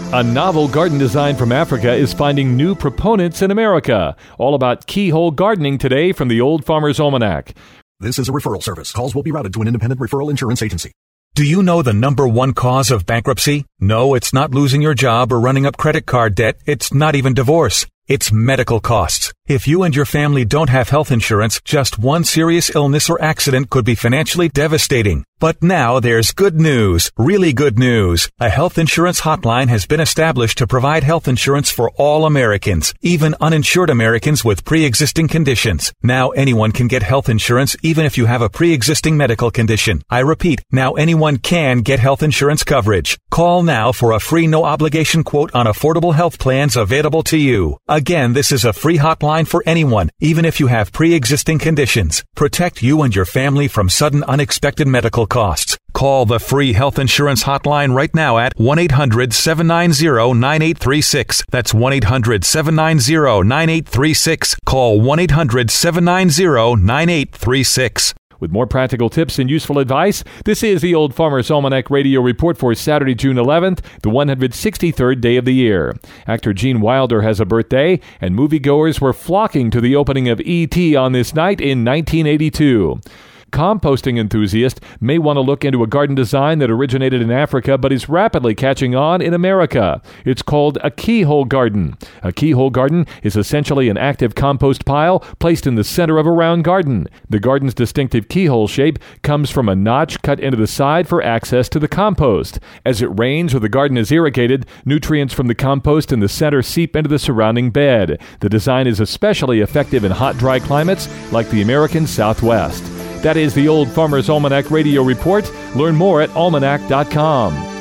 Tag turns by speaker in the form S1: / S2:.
S1: A novel garden design from Africa is finding new proponents in America. All about keyhole gardening today from the Old Farmer's Almanac.
S2: This is a referral service. Calls will be routed to an independent referral insurance agency.
S3: Do you know the number one cause of bankruptcy? No, it's not losing your job or running up credit card debt. It's not even divorce. It's medical costs. If you and your family don't have health insurance, just one serious illness or accident could be financially devastating. But now there's good news, really good news. A health insurance hotline has been established to provide health insurance for all Americans, even uninsured Americans with pre-existing conditions. Now anyone can get health insurance even if you have a pre-existing medical condition. I repeat, now anyone can get health insurance coverage. Call now for a free no-obligation quote on affordable health plans available to you. Again, this is a free hotline for anyone, even if you have pre-existing conditions. Protect you and your family from sudden unexpected medical costs. Call the free health insurance hotline right now at 1-800-790-9836. That's 1-800-790-9836. Call 1-800-790-9836.
S1: With more practical tips and useful advice, this is the Old Farmer's Almanac Radio Report for Saturday, June 11th, the 163rd day of the year. Actor Gene Wilder has a birthday, and moviegoers were flocking to the opening of E.T. on this night in 1982. Composting enthusiasts may want to look into a garden design that originated in Africa but is rapidly catching on in America. It's called a keyhole garden. A keyhole garden is essentially an active compost pile placed in the center of a round garden. The garden's distinctive keyhole shape comes from a notch cut into the side for access to the compost. As it rains or the garden is irrigated, nutrients from the compost in the center seep into the surrounding bed. The design is especially effective in hot, dry climates like the American Southwest. That is the Old Farmer's Almanac Radio Report. Learn more at almanac.com.